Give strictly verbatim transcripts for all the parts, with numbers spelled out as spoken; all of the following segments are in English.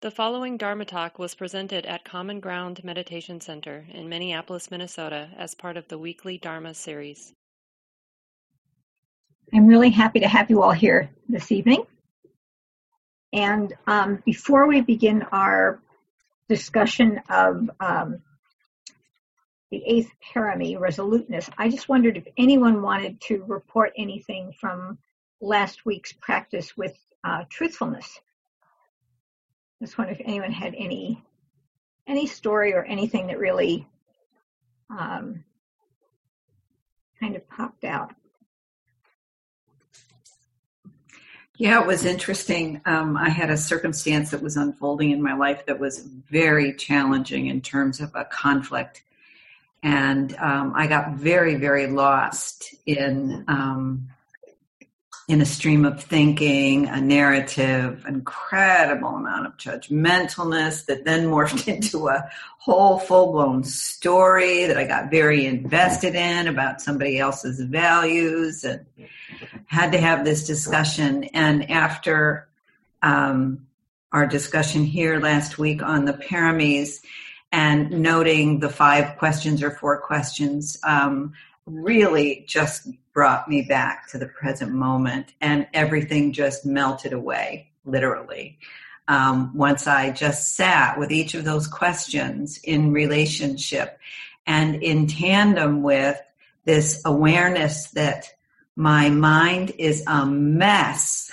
The following Dharma talk was presented at Common Ground Meditation Center in Minneapolis, Minnesota, as part of the weekly Dharma series. I'm really happy to have you all here this evening. And um, before we begin our discussion of um, the eighth parami, resoluteness, I just wondered if anyone wanted to report anything from last week's practice with uh, truthfulness. I just wonder if anyone had any any story or anything that really um, kind of popped out. Yeah, it was interesting. Um, I had a circumstance that was unfolding in my life that was very challenging in terms of a conflict. And um, I got very, very lost in um, in a stream of thinking, a narrative, incredible amount of judgmentalness that then morphed into a whole full-blown story that I got very invested in about somebody else's values, and had to have this discussion. And after um, our discussion here last week on the paramis and noting the five questions or four questions, um, really just brought me back to the present moment, and everything just melted away, literally. Um, once I just sat with each of those questions in relationship and in tandem with this awareness that my mind is a mess.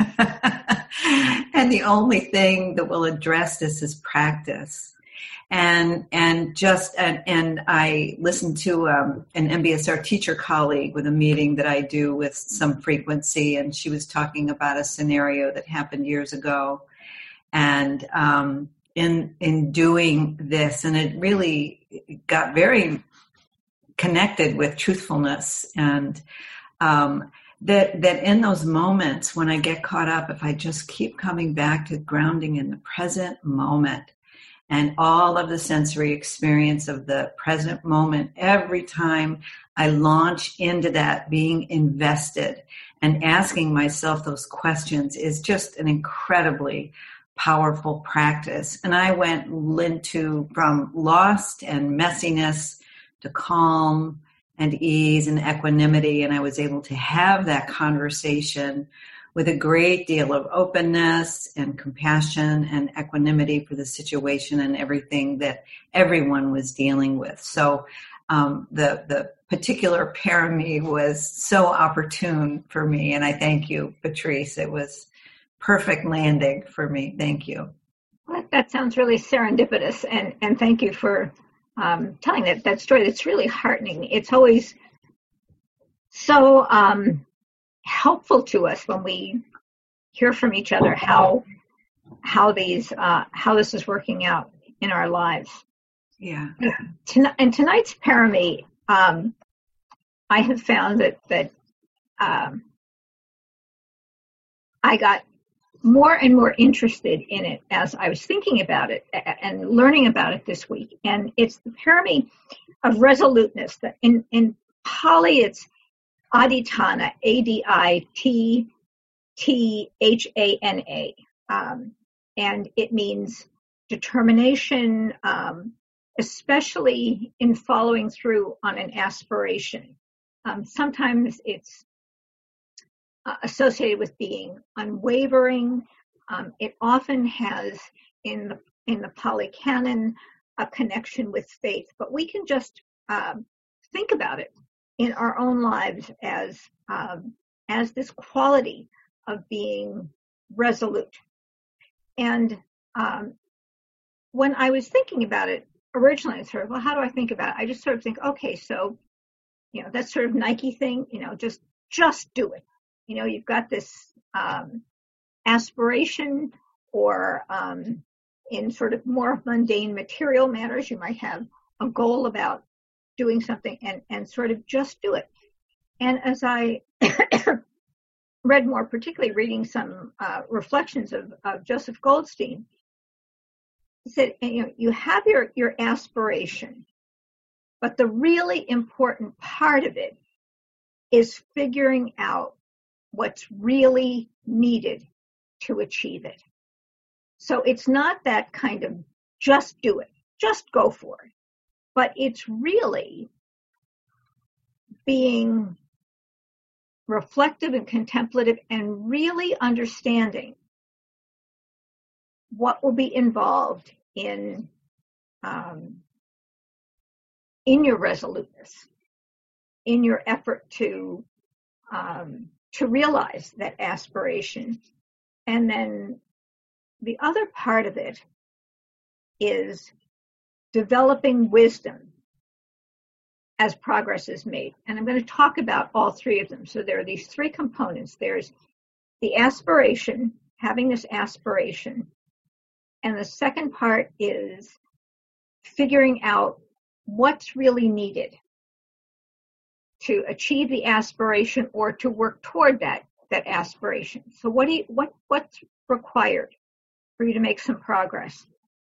And the only thing that will address this is practice. And and just and, and I listened to um, an M B S R teacher colleague with a meeting that I do with some frequency, and she was talking about a scenario that happened years ago. And um, in in doing this, and it really got very connected with truthfulness, and um, that that in those moments when I get caught up, if I just keep coming back to grounding in the present moment, and all of the sensory experience of the present moment, every time I launch into that, being invested and asking myself those questions is just an incredibly powerful practice. And I went into from lost and messiness to calm and ease and equanimity, and I was able to have that conversation with a great deal of openness and compassion and equanimity for the situation and everything that everyone was dealing with. So um, the the particular parami was so opportune for me, and I thank you, Patrice. It was perfect landing for me. Thank you. Well, that sounds really serendipitous, and, and thank you for um, telling that, that story. That's really heartening. It's always so um, helpful to us when we hear from each other how how these uh, how this is working out in our lives. Yeah. And, and tonight's parami, um, I have found that that um, I got more and more interested in it as I was thinking about it and learning about it this week. And it's the parami of resoluteness. That in in Pali, it's Adithana, A D I T T H A N A. Um, and it means determination, um, especially in following through on an aspiration. Um, sometimes it's uh, associated with being unwavering. Um, it often has in the, in the Pali Canon a connection with faith, but we can just um, think about it in our own lives as um, as this quality of being resolute. And um, when I was thinking about it originally, I sort of, well, how do I think about it? I just sort of think, okay, so, you know, that sort of Nike thing, you know, just just do it. You know, you've got this um, aspiration, or um, in sort of more mundane material matters, you might have a goal about doing something, and, and sort of just do it. And as I read more, particularly reading some uh, reflections of, of Joseph Goldstein, he said, you know, you have your, your aspiration, but the really important part of it is figuring out what's really needed to achieve it. So it's not that kind of just do it, just go for it, but it's really being reflective and contemplative and really understanding what will be involved in um, in your resoluteness, in your effort to um, to realize that aspiration. And then the other part of it is developing wisdom as progress is made. And I'm going to talk about all three of them. So there are these three components. There's the aspiration, having this aspiration. And the second part is figuring out what's really needed to achieve the aspiration or to work toward that, that aspiration. So what do you, what, what's required for you to make some progress?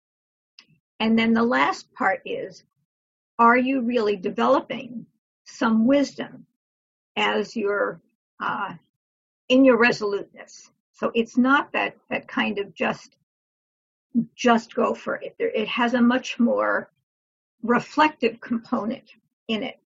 And then the last part is, are you really developing some wisdom as you're uh, in your resoluteness? So it's not that, that kind of just, just go for it. It has a much more reflective component in it.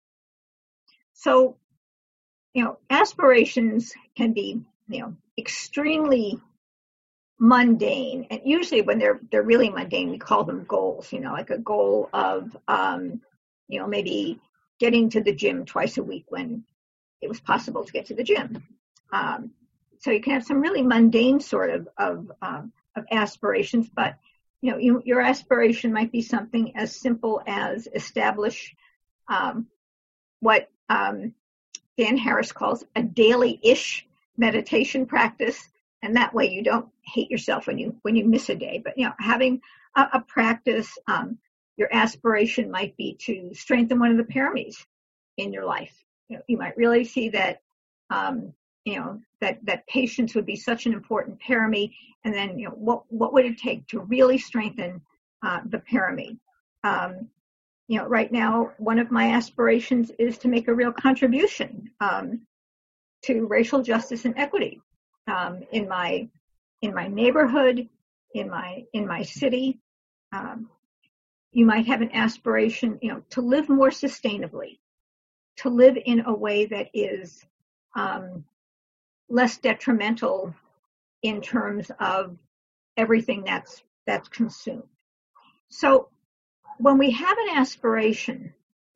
So, you know, aspirations can be, you know, extremely mundane, and usually when they're they're really mundane, we call them goals. You know, like a goal of, um, you know, maybe getting to the gym twice a week when it was possible to get to the gym. Um, so you can have some really mundane sort of of, um, of aspirations, but you know, you, your aspiration might be something as simple as establish um, what um, Dan Harris calls a daily-ish meditation practice, and that way you don't hate yourself when you when you miss a day. But you know, having a, a practice, um, your aspiration might be to strengthen one of the paramis in your life. You know, you might really see that um, you know that that patience would be such an important parami, and then you know what what would it take to really strengthen uh, the parami? Um, you know, right now one of my aspirations is to make a real contribution um, to racial justice and equity um, in my in my neighborhood, in my in my city. Um, you might have an aspiration, you know, to live more sustainably, to live in a way that is um, less detrimental in terms of everything that's that's consumed. So when we have an aspiration,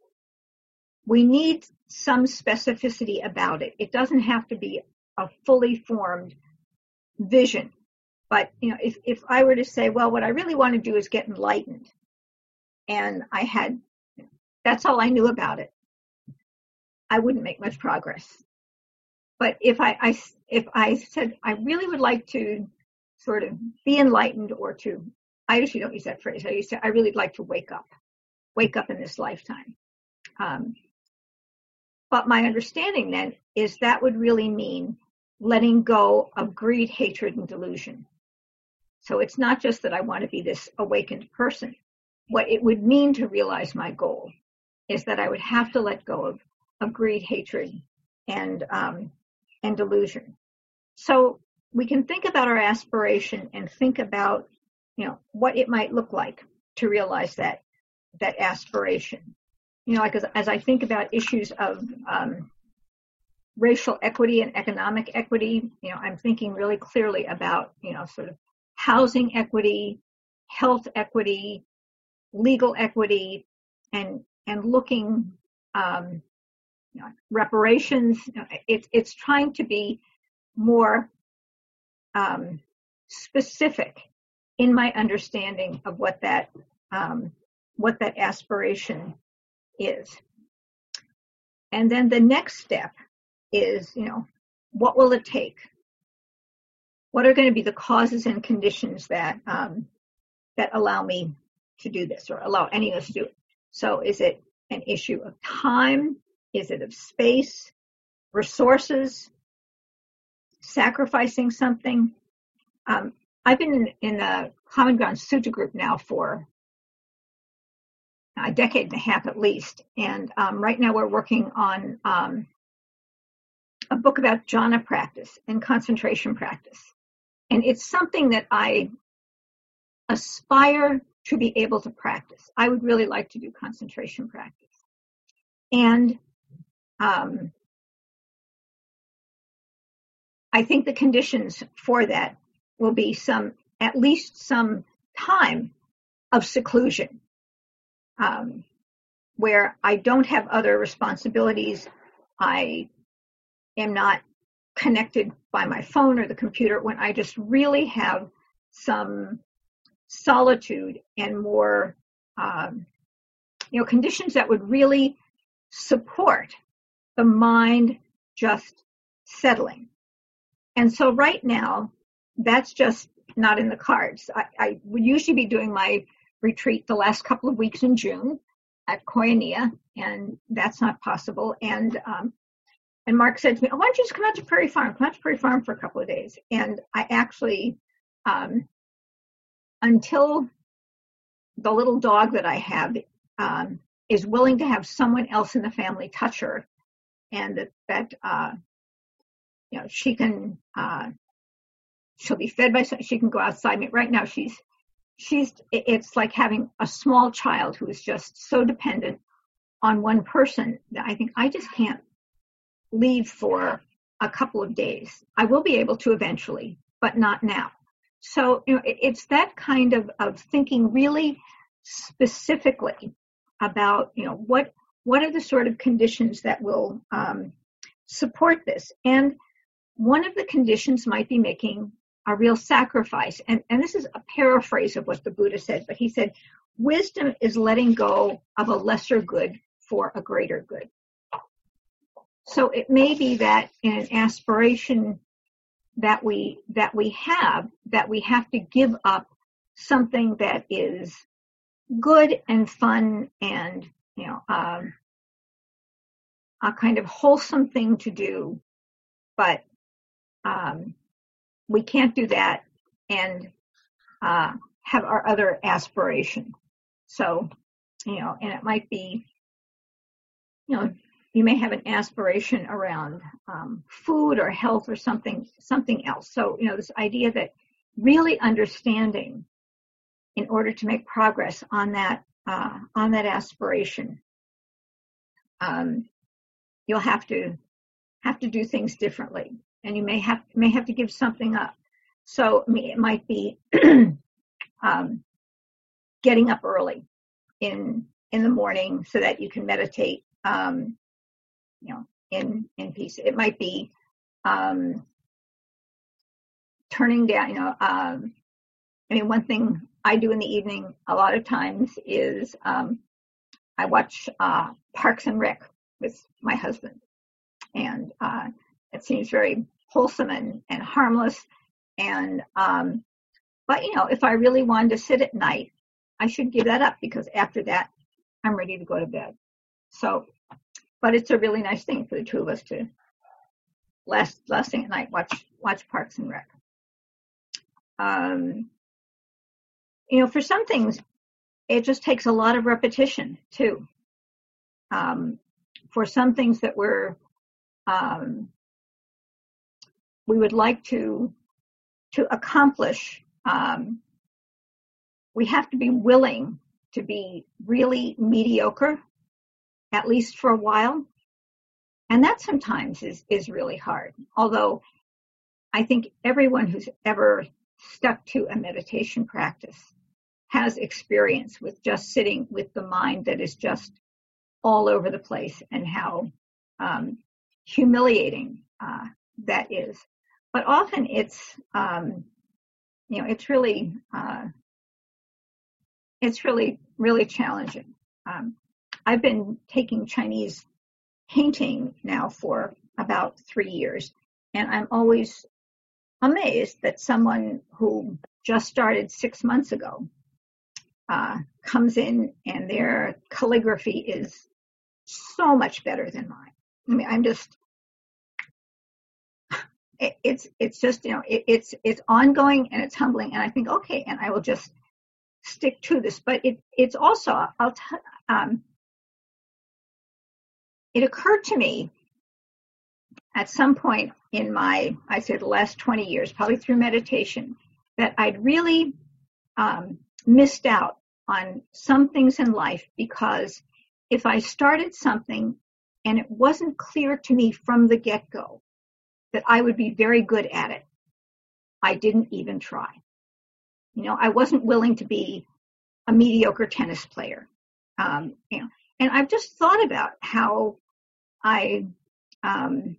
we need some specificity about it. It doesn't have to be a fully formed vision. But you know, if, if I were to say, well, what I really want to do is get enlightened, and I had, that's all I knew about it, I wouldn't make much progress. But if I, I if I said I really would like to sort of be enlightened, or to, I usually don't use that phrase. I used to, I really like to wake up, wake up in this lifetime. Um, but my understanding then is that would really mean letting go of greed, hatred, and delusion. So it's not just that I want to be this awakened person. What it would mean to realize my goal is that I would have to let go of, of greed, hatred, and um, and delusion. So we can think about our aspiration and think about, you know, what it might look like to realize that that aspiration. You know, like as, as I think about issues of um, racial equity and economic equity, you know, I'm thinking really clearly about, you know, sort of housing equity, health equity, legal equity, and and looking, um, you know, reparations. You know, it's it's trying to be more um, specific in my understanding of what that um, what that aspiration is. And then the next step is, you know, what will it take? What are going to be the causes and conditions that um, that allow me to do this, or allow any of us to do it? So is it an issue of time? Is it of space, resources, sacrificing something? Um, I've been in, in the Common Ground Sutta group now for a decade and a half at least. And um, right now we're working on um, a book about jhana practice and concentration practice. And it's something that I aspire to be able to practice. I would really like to do concentration practice. And um, I think the conditions for that will be some, at least some time of seclusion, um, where I don't have other responsibilities. I am not connected by my phone or the computer, when I just really have some solitude and more, um, you know, conditions that would really support the mind just settling. And so right now, that's just not in the cards. I, I would usually be doing my retreat the last couple of weeks in June at Koinonia, and that's not possible. And um, and Mark said to me, oh, why don't you just come out to Prairie Farm? Come out to Prairie Farm for a couple of days. And I actually, um, until the little dog that I have um, is willing to have someone else in the family touch her, and that, that uh, you know, she can, uh, she'll be fed by, she can go outside. I mean, right now she's, she's, it's like having a small child who is just so dependent on one person that I think I just can't leave for a couple of days. I will be able to eventually, but not now. So, you know, it's that kind of, of thinking really specifically about, you know, what, what are the sort of conditions that will um, support this? And one of the conditions might be making a real sacrifice. And, and this is a paraphrase of what the Buddha said, but he said, wisdom is letting go of a lesser good for a greater good. So it may be that in an aspiration that we, that we have, that we have to give up something that is good and fun and, you know, um, a kind of wholesome thing to do, but um, we can't do that and uh, have our other aspiration. So, you know, and it might be, you know, you may have an aspiration around um, food or health or something, something else. So, you know, this idea that really understanding in order to make progress on that, uh, on that aspiration, um, you'll have to have to do things differently, and you may have may have to give something up. So I mean, it might be um, getting up early in in the morning so that you can meditate, um, you know, in in peace. It might be um, turning down. You know, um, I mean, one thing I do in the evening a lot of times is um, I watch uh, Parks and Rec with my husband, and uh, it seems very wholesome and, and harmless. And um, but you know, if I really wanted to sit at night, I should give that up, because after that, I'm ready to go to bed. So, but it's a really nice thing for the two of us to last last thing at night watch watch Parks and Rec. Um, you know, for some things, it just takes a lot of repetition too. Um, for some things that we're um, we would like to to accomplish, um, we have to be willing to be really mediocre, at least for a while, and that sometimes is is really hard. Although I think everyone who's ever stuck to a meditation practice has experience with just sitting with the mind that is just all over the place, and how um, humiliating uh, that is. But often it's, um, you know, it's really, uh, it's really, really challenging. Um, I've been taking Chinese painting now for about three years, and I'm always amazed that someone who just started six months ago uh, comes in and their calligraphy is so much better than mine. I mean, I'm just, it, it's, it's just, you know, it, it's, it's ongoing and it's humbling. And I think, okay, and I will just stick to this. But it, it's also, I'll t- um, it occurred to me at some point in my, I say the last twenty years, probably through meditation, that I'd really um, missed out on some things in life because if I started something and it wasn't clear to me from the get-go that I would be very good at it, I didn't even try. You know, I wasn't willing to be a mediocre tennis player. Um, you know, and I've just thought about how I, um,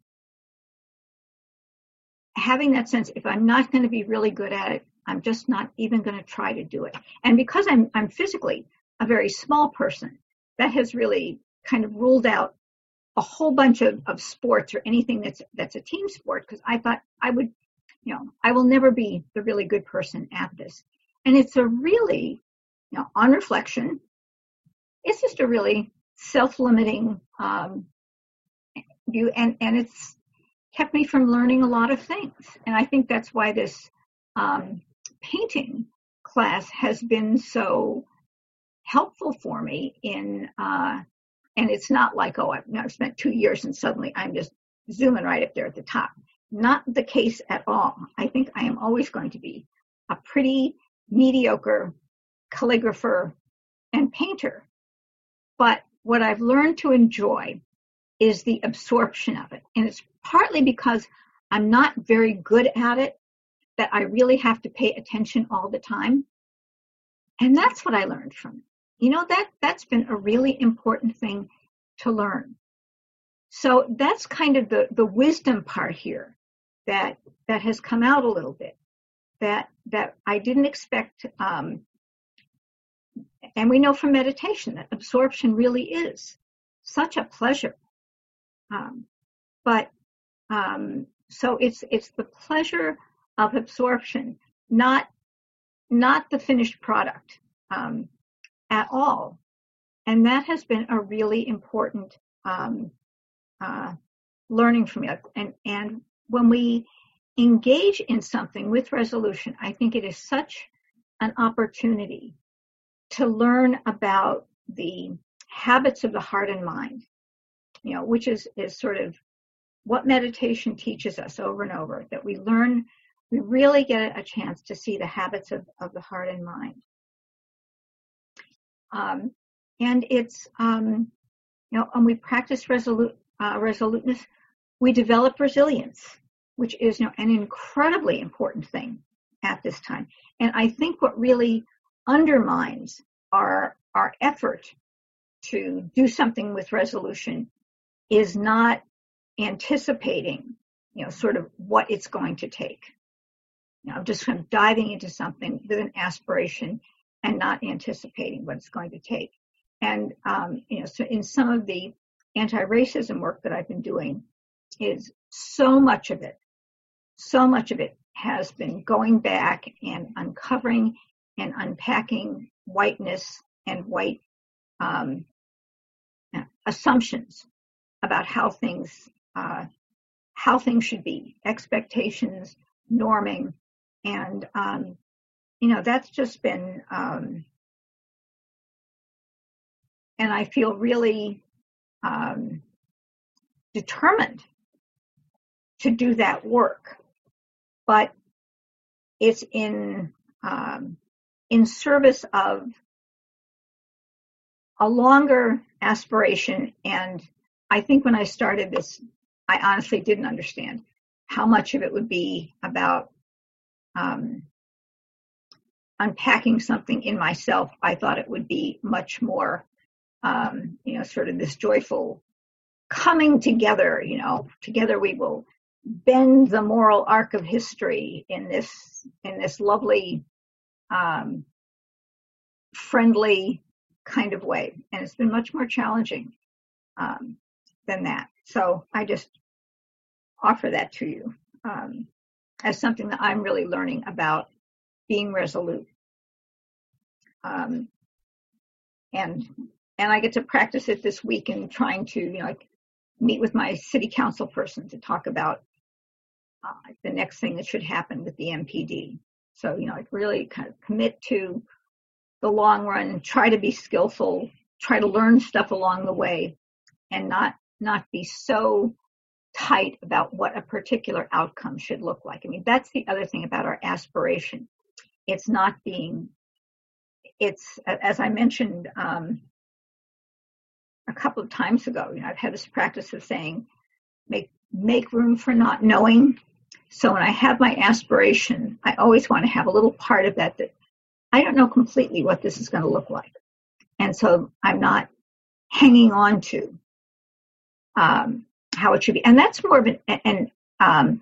having that sense, if I'm not going to be really good at it, I'm just not even going to try to do it. And because I'm, I'm physically a very small person, that has really kind of ruled out a whole bunch of, of sports or anything that's, that's a team sport, because I thought I would, you know, I will never be the really good person at this. And it's a really, you know, on reflection, it's just a really self-limiting um, view, and, and it's kept me from learning a lot of things. And I think that's why this um, painting class has been so helpful for me in, uh, and it's not like, oh, I've, I've spent two years and suddenly I'm just zooming right up there at the top. Not the case at all. I think I am always going to be a pretty mediocre calligrapher and painter. But what I've learned to enjoy is the absorption of it. And it's partly because I'm not very good at it that I really have to pay attention all the time. And that's what I learned from it. You know, that, that's been a really important thing to learn. So that's kind of the, the wisdom part here that, that has come out a little bit, that, that I didn't expect. Um, and we know from meditation that absorption really is such a pleasure. Um, but, um, so it's, it's the pleasure of absorption, not, not the finished product, um, at all. And that has been a really important, um, uh, learning for me. And, and when we engage in something with resolution, I think it is such an opportunity to learn about the habits of the heart and mind, you know, which is, is sort of what meditation teaches us over and over, that we learn, we really get a chance to see the habits of, of the heart and mind. Um, and it's, um, you know, when we practice resolute, uh, resoluteness, we develop resilience, which is, you know, an incredibly important thing at this time. And I think what really undermines our, our effort to do something with resolution is not anticipating, you know, sort of what it's going to take. You know, just kind of diving into something with an aspiration and not anticipating what it's going to take. And, um, you know, so in some of the anti-racism work that I've been doing, is so much of it, so much of it has been going back and uncovering and unpacking whiteness and white um, assumptions about how things, uh, how things should be, expectations, norming, and um, you know, that's just been, um, and I feel really um, determined to do that work, but it's in um, in service of a longer aspiration. And I think when I started this, I honestly didn't understand how much of it would be about um, unpacking something in myself. I thought it would be much more, um, you know, sort of this joyful coming together, you know, together we will bend the moral arc of history in this, in this lovely, um, friendly kind of way. And it's been much more challenging, um, than that. So I just offer that to you, um, as something that I'm really learning about being resolute. Um, and, and I get to practice it this week in trying to, you know, like meet with my city council person to talk about uh, the next thing that should happen with the M P D. So, you know, like really kind of commit to the long run, try to be skillful, try to learn stuff along the way, and not, not be so tight about what a particular outcome should look like. I mean, that's the other thing about our aspiration. It's not being it's, as I mentioned um, a couple of times ago, you know, I've had this practice of saying, make make room for not knowing. So when I have my aspiration, I always want to have a little part of that that I don't know completely what this is going to look like. And so I'm not hanging on to um, how it should be. And that's more of an, an, um,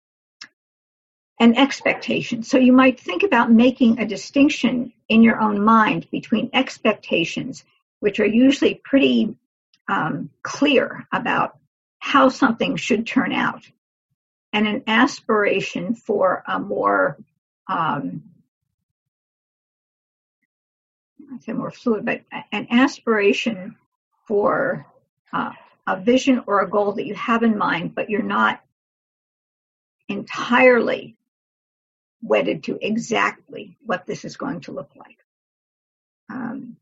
an expectation. So you might think about making a distinction in your own mind between expectations, which are usually pretty um, clear about how something should turn out, and an aspiration for a more, um, I'd say more fluid, but an aspiration for uh, a vision or a goal that you have in mind, but you're not entirely wedded to exactly what this is going to look like. Um,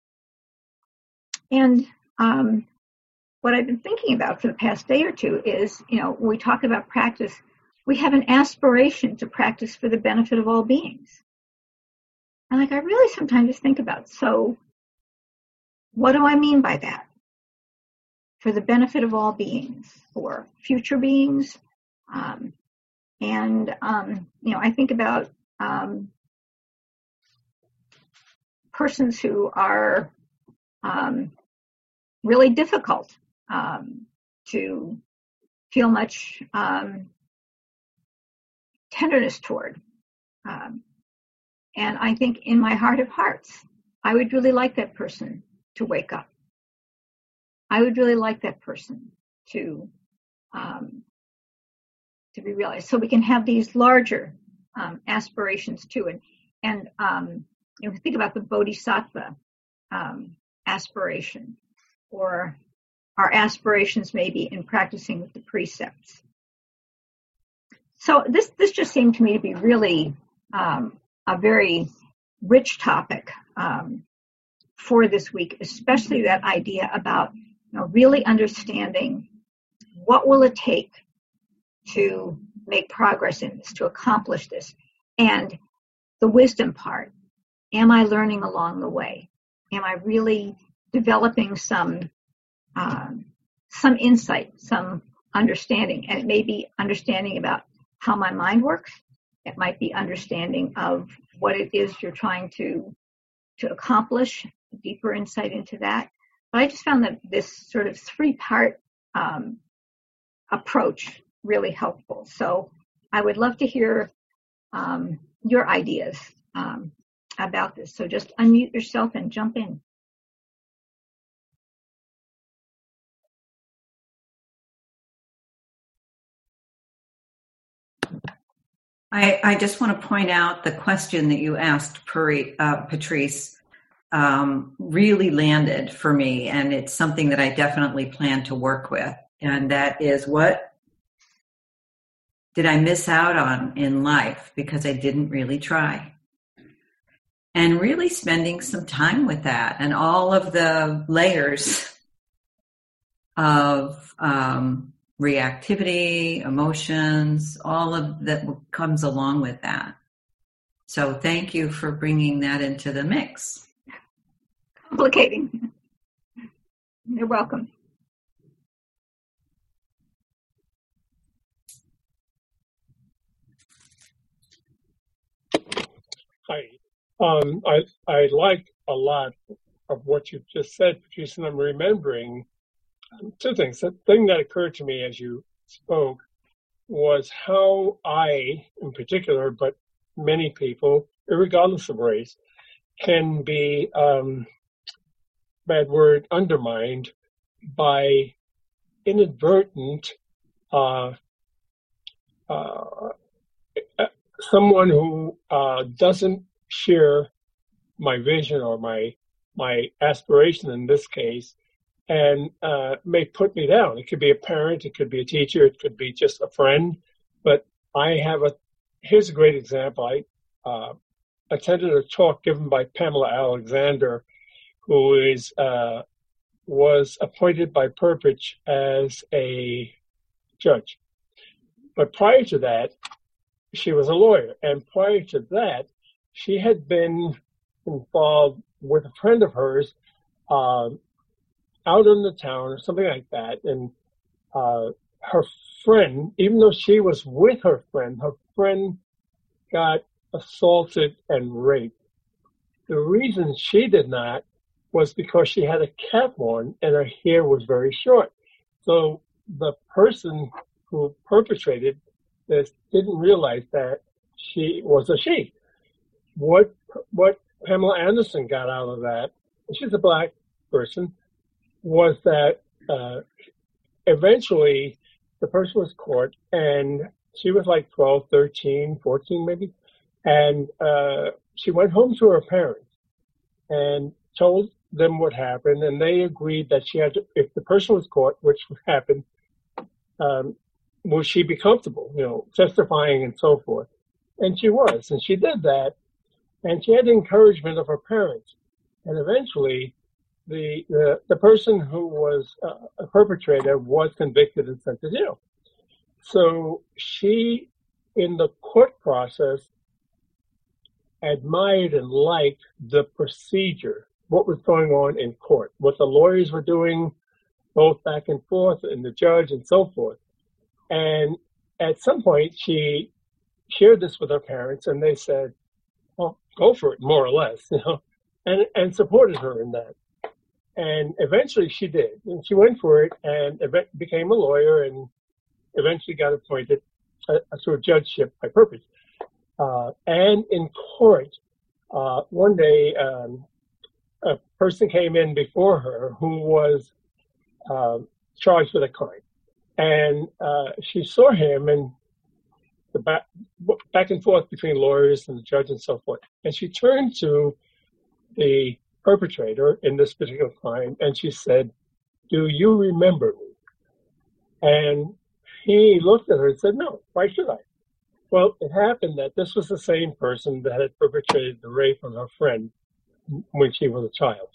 and um, what I've been thinking about for the past day or two is, you know, when we talk about practice, we have an aspiration to practice for the benefit of all beings. And like, I really sometimes just think about, so what do I mean by that? For the benefit of all beings, or future beings. Um, and, um, you know, I think about um, persons who are um, really difficult um, to feel much um, tenderness toward. Um, and I think in my heart of hearts, I would really like that person to wake up. I would really like that person to um, to be realized. So we can have these larger um, aspirations too. And, and um, you know, think about the Bodhisattva um, aspiration, or our aspirations maybe in practicing with the precepts. So this this just seemed to me to be really um, a very rich topic um, for this week, especially that idea about, you know, really understanding what will it take to make progress in this, to accomplish this, and the wisdom part. Am I learning along the way? Am I really developing some um, some insight, some understanding? And it may be understanding about how my mind works. It might be understanding of what it is you're trying to to accomplish, deeper insight into that. But I just found that this sort of three-part um, approach really helpful. So I would love to hear um, your ideas um, about this. So just unmute yourself and jump in. I, I just want to point out the question that you asked, Puri, uh, Patrice, um, really landed for me, and it's something that I definitely plan to work with. And that is, what did I miss out on in life because I didn't really try? And really spending some time with that and all of the layers of um, reactivity, emotions, all of that comes along with that. So thank you for bringing that into the mix. Complicating. You're welcome. Hi. Um, I I like a lot of what you've just said, Patrice, and I'm remembering two things. The thing that occurred to me as you spoke was how I, in particular, but many people, regardless of race, can be, um, bad word, undermined by inadvertent uh, uh, someone who uh, doesn't share my vision or my my aspiration in this case, and uh, may put me down. It could be a parent, it could be a teacher, it could be just a friend. But I have a, here's a great example. I uh, attended a talk given by Pamela Alexander, who is uh, was appointed by Perpich as a judge. But prior to that, she was a lawyer. And prior to that, she had been involved with a friend of hers um, out in the town or something like that. And uh, her friend, even though she was with her friend, her friend got assaulted and raped. The reason she did not was because she had a cap on and her hair was very short. So the person who perpetrated this didn't realize that she was a she. What what Pamela Anderson got out of that, she's a black person, was that uh, eventually the person was caught, and she was like twelve, thirteen, fourteen maybe, and uh, she went home to her parents and told them what happened, and they agreed that she had to, if the person was caught, which happened, um, will she be comfortable, you know, testifying and so forth. And she was, and she did that, and she had the encouragement of her parents. And eventually, the the, the person who was uh, a perpetrator was convicted and sent to jail. So she, in the court process, admired and liked the procedure, what was going on in court, what the lawyers were doing, both back and forth, and the judge and so forth. And at some point, she shared this with her parents, and they said, well, go for it, more or less, you know, and, and supported her in that. And eventually she did. And she went for it and became a lawyer and eventually got appointed uh, to a judgeship by purpose. Uh, and in court, uh, one day, um, a person came in before her who was uh, charged with a crime. And uh, she saw him and the back, back and forth between lawyers and the judge and so forth. And she turned to the perpetrator in this particular crime and she said, "Do you remember me?" And he looked at her and said, "No, why should I?" Well, it happened that this was the same person that had perpetrated the rape on her friend when she was a child.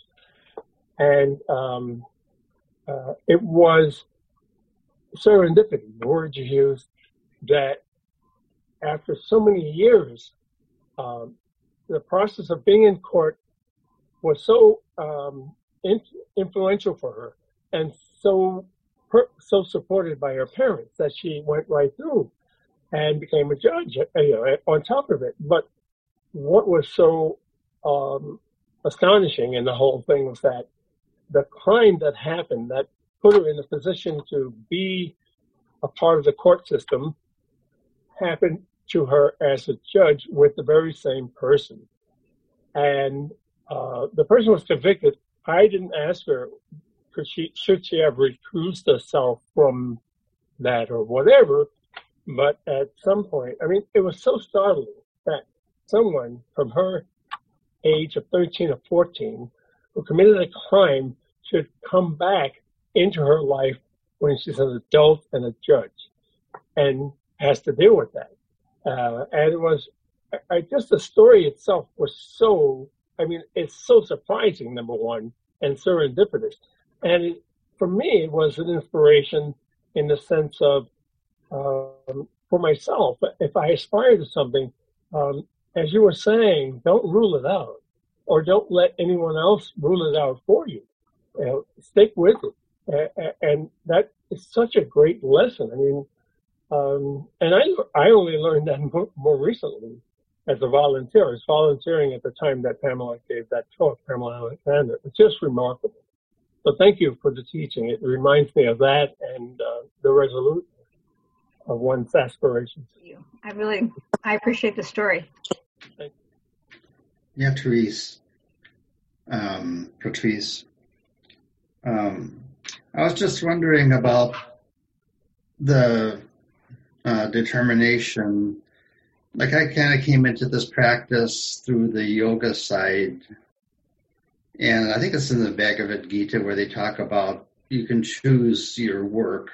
And um, uh, it was serendipity, the word you used, that after so many years, um, the process of being in court was so um, in, influential for her and so per, so supported by her parents that she went right through and became a judge, you know, on top of it. But what was so um, astonishing in the whole thing was that the crime that happened that put her in a position to be a part of the court system happened to her as a judge with the very same person. And uh, the person was convicted. I didn't ask her, could she, should she have recused herself from that or whatever, but at some point, I mean, it was so startling that someone from her age of thirteen or fourteen who committed a crime should come back into her life when she's an adult and a judge and has to deal with that. Uh, and it was, I, just the story itself was so, I mean, it's so surprising, number one, and serendipitous. And it, for me, it was an inspiration in the sense of, um, for myself, if I aspire to something, um, as you were saying, don't rule it out or don't let anyone else rule it out for you. You know, stick with it. Uh, and that is such a great lesson. I mean, um, and I, I only learned that more, more recently as a volunteer. I was volunteering at the time that Pamela gave that talk, Pamela Alexander. It's just remarkable. So thank you for the teaching. It reminds me of that and uh, the resolution of one's aspirations. Thank you. I really, I appreciate the story. Thank you. Yeah, Therese, um, Patrice. Um, I was just wondering about the uh, determination. Like I kind of came into this practice through the yoga side. And I think it's in the Bhagavad Gita where they talk about you can choose your work,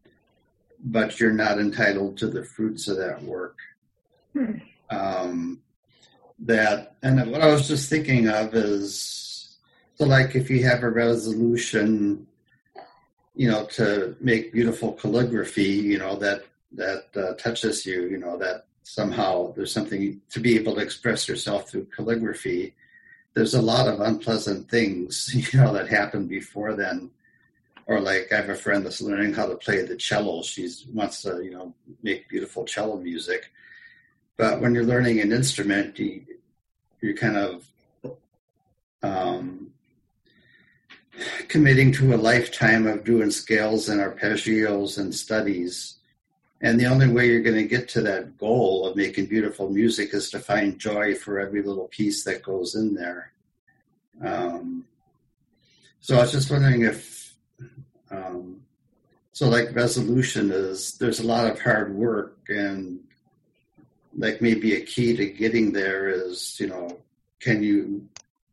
but you're not entitled to the fruits of that work. Hmm. Um, that, and what I was just thinking of is, so like if you have a resolution, you know, to make beautiful calligraphy, you know, that, that uh, touches you, you know, that somehow there's something to be able to express yourself through calligraphy. there's a lot of unpleasant things, you know, that happened before then. Or like I have a friend that's learning how to play the cello. She wants to, you know, make beautiful cello music. But when you're learning an instrument, you, you're kind of um, committing to a lifetime of doing scales and arpeggios and studies. And the only way you're going to get to that goal of making beautiful music is to find joy for every little piece that goes in there. Um, so I was just wondering if, um, so like resolution is, there's a lot of hard work, and like maybe a key to getting there is, you know, can you,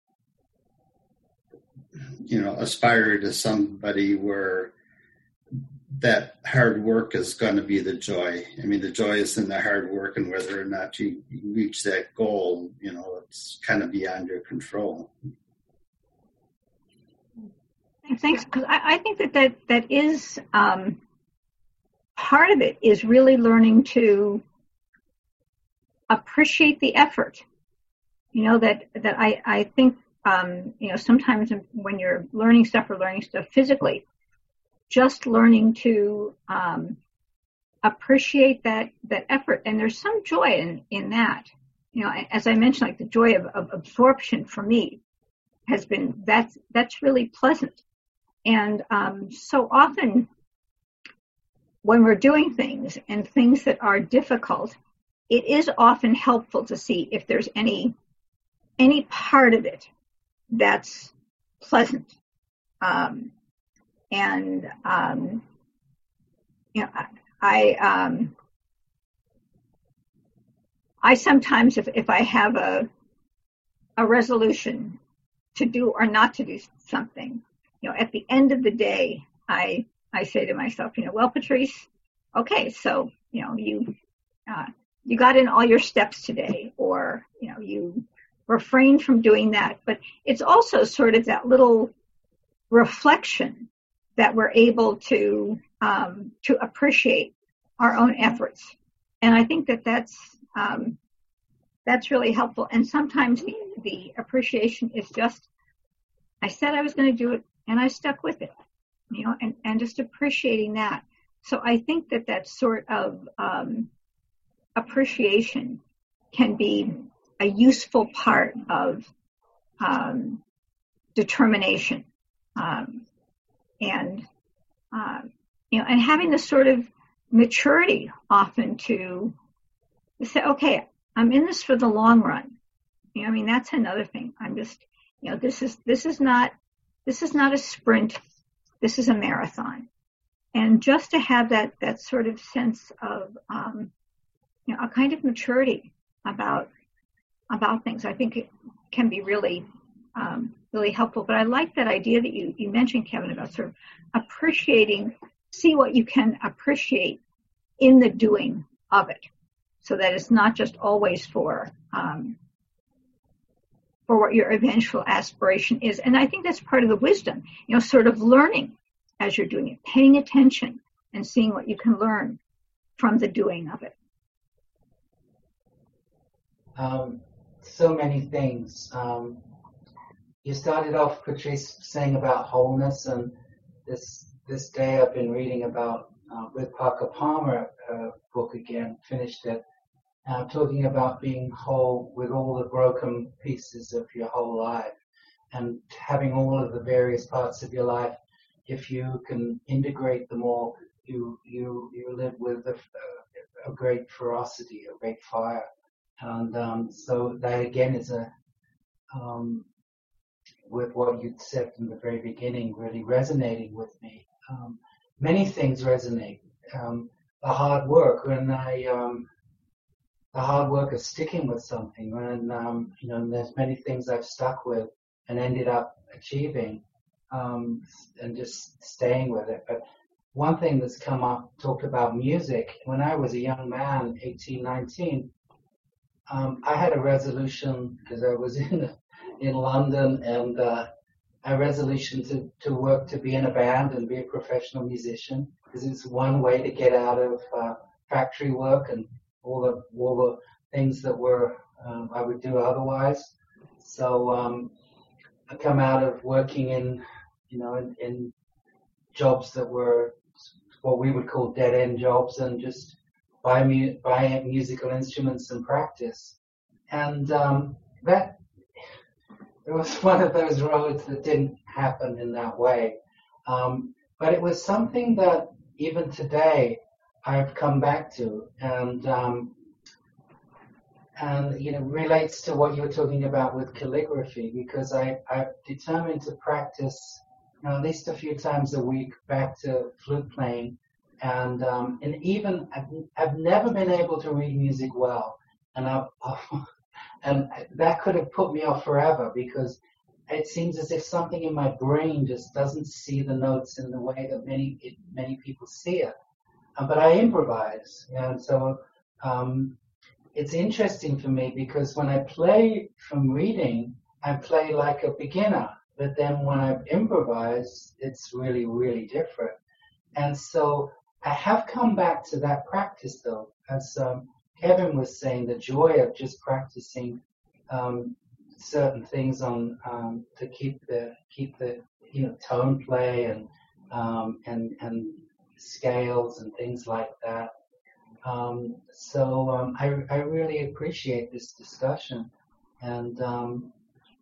you know, aspire to somebody where that hard work is going to be the joy. I mean, the joy is in the hard work, and whether or not you, you reach that goal, you know, it's kind of beyond your control. Thanks, because I, I think that that, that is um, part of it is really learning to appreciate the effort. You know, that, that I, I think, um, you know, sometimes when you're learning stuff or learning stuff physically, just learning to um, appreciate that that effort, and there's some joy in, in that. You know, as I mentioned, like the joy of, of absorption for me has been that's that's really pleasant. And um, so often when we're doing things and things that are difficult, it is often helpful to see if there's any any part of it that's pleasant. Um, And, um, you know, I, I, um, I sometimes, if, if I have a, a resolution to do or not to do something, you know, at the end of the day, I, I say to myself, you know, well, Patrice, okay, so, you know, you, uh, you got in all your steps today, or, you know, you refrained from doing that. But it's also sort of that little reflection that we're able to um, to appreciate our own efforts, and I think that that's um, that's really helpful. And sometimes the, the appreciation is just, I said I was going to do it, and I stuck with it, you know, and, and just appreciating that. So I think that that sort of um, appreciation can be a useful part of um, determination. Um, And, um, you know, and having this sort of maturity often to say, okay, I'm in this for the long run. You know, I mean, that's another thing. I'm just, you know, this is, this is not, this is not a sprint. This is a marathon. And just to have that, that sort of sense of, um, you know, a kind of maturity about, about things, I think it can be really, um, really helpful. But I like that idea that you, you mentioned, Kevin, about sort of appreciating, see what you can appreciate in the doing of it, so that it's not just always for um, for what your eventual aspiration is. And I think that's part of the wisdom, you know, sort of learning as you're doing it, paying attention and seeing what you can learn from the doing of it. Um, so many things. Um, You started off, Patrice, saying about wholeness, and this this day I've been reading about uh, with Parker Palmer uh, book again, finished it, uh, talking about being whole with all the broken pieces of your whole life, and having all of the various parts of your life. If you can integrate them all, you you you live with a, a great ferocity, a great fire, and um, so that again is a um, with what you'd said in the very beginning, really resonating with me. Um, many things resonate. Um, the hard work, when I, um, the hard work of sticking with something, when, um, you know, and there's many things I've stuck with and ended up achieving, um, and just staying with it. But one thing that's come up, talked about music. When I was a young man, eighteen, nineteen, um, I had a resolution, because I was in in London, and uh, a resolution to, to work to be in a band and be a professional musician, because it's one way to get out of uh, factory work and all the all the things that were um, I would do otherwise. So um, I come out of working in, you know, in, in jobs that were what we would call dead-end jobs, and just buy, mu- buy musical instruments and practice. And um, that, it was one of those roads that didn't happen in that way. Um, but it was something that even today I've come back to, and um, and you know relates to what you were talking about with calligraphy, because I, I've determined to practice, you know, at least a few times a week back to flute playing, and um, and even I've, I've never been able to read music well, and I've and that could have put me off forever, because it seems as if something in my brain just doesn't see the notes in the way that many it, many people see it. Uh, but I improvise, and so um, it's interesting for me, because when I play from reading, I play like a beginner. But then when I improvise, it's really, really different. And so I have come back to that practice, though, as um, Kevin was saying, the joy of just practicing um, certain things on um, to keep the keep the you know tone play and um, and and scales and things like that. Um, so um, I I really appreciate this discussion. And um,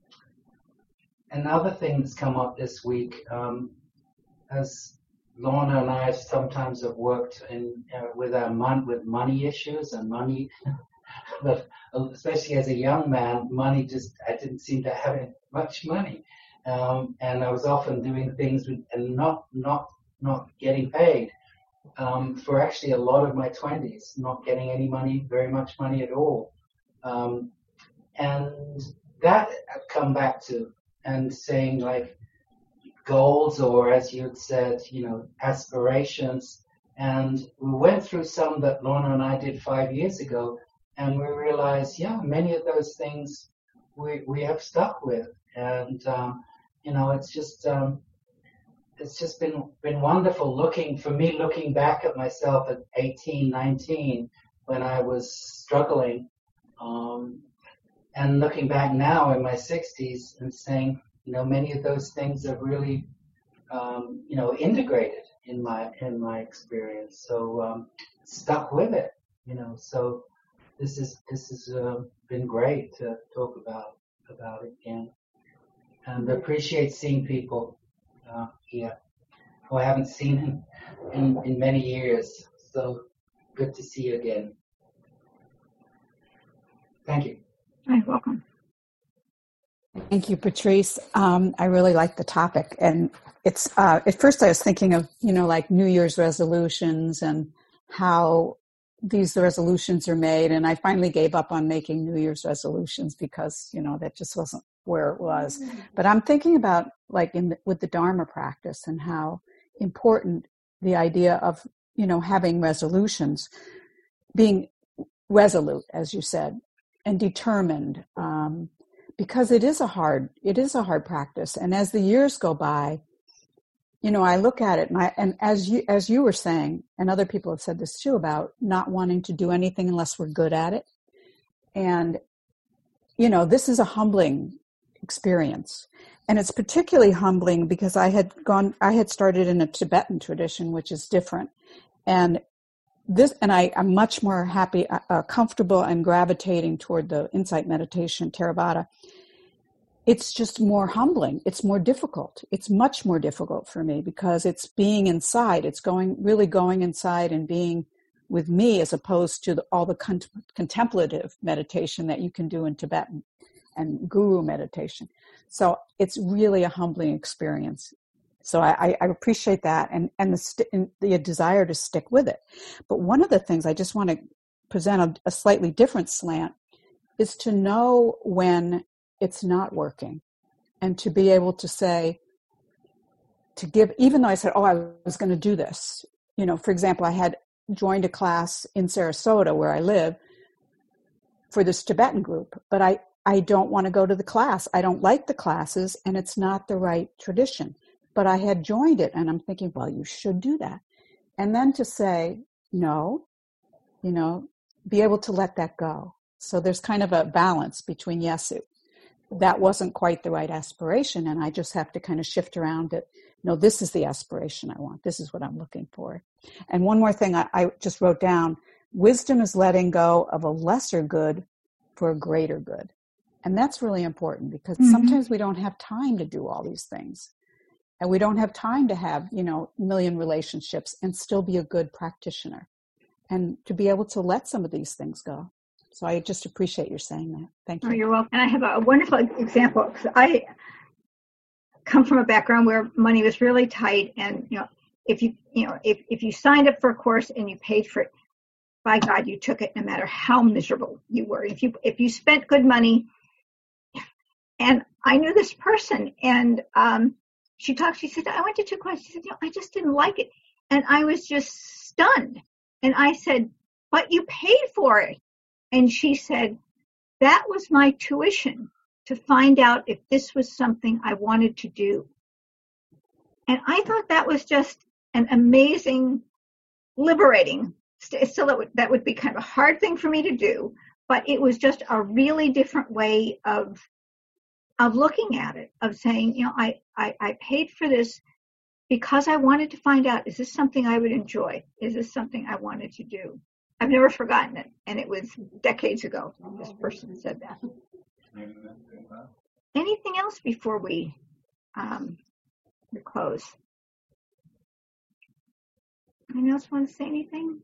another thing that's come up this week, um, as Lorna and I sometimes have worked in uh, with our mon- with money issues and money. But especially as a young man, money just, I didn't seem to have much money. Um, and I was often doing things with, and not, not, not getting paid, um, for actually a lot of my twenties, not getting any money, very much money at all. Um, and that I've come back to, and saying like goals, or as you had said, you know, aspirations. And we went through some that Lorna and I did five years ago, and we realized, yeah, many of those things we we have stuck with, and um, you know, it's just um, it's just been been wonderful looking for me, looking back at myself at eighteen, nineteen, when I was struggling, um, and looking back now in my sixties and saying, you know, many of those things are really, um, you know, integrated in my in my experience. So um, stuck with it, you know. So. This is this has uh, been great to talk about about it again, and appreciate seeing people uh, here who I haven't seen in, in in many years. So good to see you again. Thank you. You're welcome. Thank you, Patrice. Um, I really like the topic, and it's uh, at first I was thinking of you know like New Year's resolutions and how these resolutions are made, and I finally gave up on making New Year's resolutions because, you know, that just wasn't where it was. But I'm thinking about like in the, with the Dharma practice, and how important the idea of, you know, having resolutions, being resolute, as you said, and determined, um, because it is a hard, it is a hard practice. And as the years go by, you know, I look at it, and I, and as you, as you were saying, and other people have said this too, about not wanting to do anything unless we're good at it. And, you know, this is a humbling experience. And it's particularly humbling because I had gone, I had started in a Tibetan tradition, which is different. And this, and I, I'm much more happy, uh, comfortable and gravitating toward the insight meditation, Theravada. It's just more humbling. It's more difficult. It's much more difficult for me because it's being inside. It's going, really going inside and being with me, as opposed to the, all the con- contemplative meditation that you can do in Tibetan and guru meditation. So it's really a humbling experience. So I, I appreciate that, and, and, the st- and the desire to stick with it. But one of the things I just want to present a, a slightly different slant is to know when it's not working, and to be able to say, to give, even though I said, oh, I was going to do this. You know, for example, I had joined a class in Sarasota where I live for this Tibetan group, but I, I don't want to go to the class. I don't like the classes, and it's not the right tradition. But I had joined it, and I'm thinking, well, you should do that. And then to say, no, you know, be able to let that go. So there's kind of a balance between yesu. that wasn't quite the right aspiration, and I just have to kind of shift around it. No, this is the aspiration I want. This is what I'm looking for. And one more thing I, I just wrote down, wisdom is letting go of a lesser good for a greater good. And that's really important because mm-hmm. sometimes we don't have time to do all these things. And we don't have time to have, you know, a million relationships and still be a good practitioner. And to be able to let some of these things go. So I just appreciate your saying that. Thank you. Oh, you're welcome. And I have a wonderful example. I come from a background where money was really tight, and you know, if you you know if, if you signed up for a course and you paid for it, by God, you took it no matter how miserable you were. If you if you spent good money, and I knew this person, and um, she talked. She said, "I went to two courses." She said, "You know, I just didn't like it," and I was just stunned. And I said, "But you paid for it." And she said, "That was my tuition to find out if this was something I wanted to do." And I thought that was just an amazing, liberating. Still, it would, that would be kind of a hard thing for me to do, but it was just a really different way of of looking at it, of saying, you know, I, I, I paid for this because I wanted to find out, is this something I would enjoy? Is this something I wanted to do? I've never forgotten it, and it was decades ago this person said that. Anything else before we, um, we close? Anyone else want to say anything?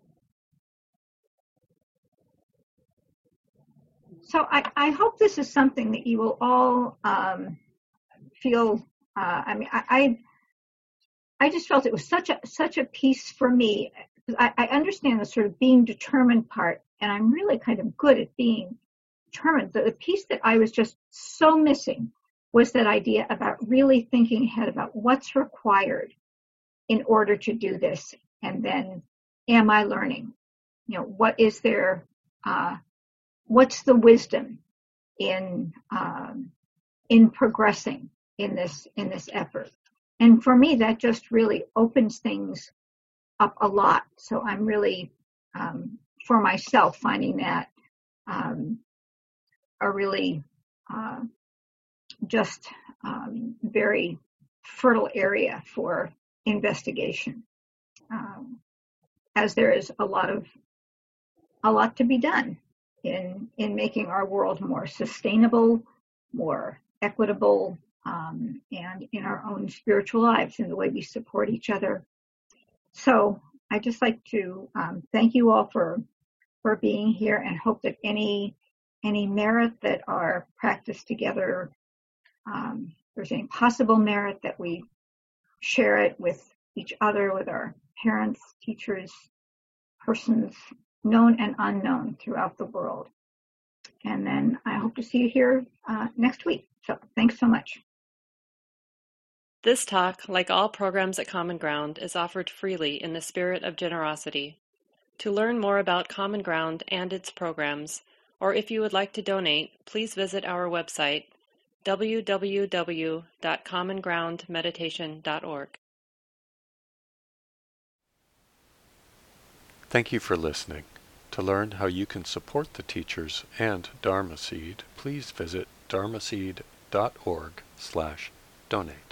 So I, I hope this is something that you will all um, feel. Uh, I mean, I, I I just felt it was such a such a piece for me. I, I understand the sort of being determined part, and I'm really kind of good at being determined. The, the piece that I was just so missing was that idea about really thinking ahead about what's required in order to do this, and then am I learning? You know, what is there? Uh, what's the wisdom in um, in progressing in this in this effort? And for me, that just really opens things up a lot. So I'm really, um, for myself, finding that um, a really uh, just um, very fertile area for investigation, um, as there is a lot of a lot to be done in in making our world more sustainable, more equitable, um, and in our own spiritual lives, in the way we support each other. So I'd just like to um, thank you all for for being here, and hope that any any merit that are practiced together, um, if there's any possible merit, that we share it with each other, with our parents, teachers, persons known and unknown throughout the world. And then I hope to see you here uh, next week. So thanks so much. This talk, like all programs at Common Ground, is offered freely in the spirit of generosity. To learn more about Common Ground and its programs, or if you would like to donate, please visit our website, w w w dot common ground meditation dot org. Thank you for listening. To learn how you can support the teachers and Dharma Seed, please visit dharma seed dot org slash donate.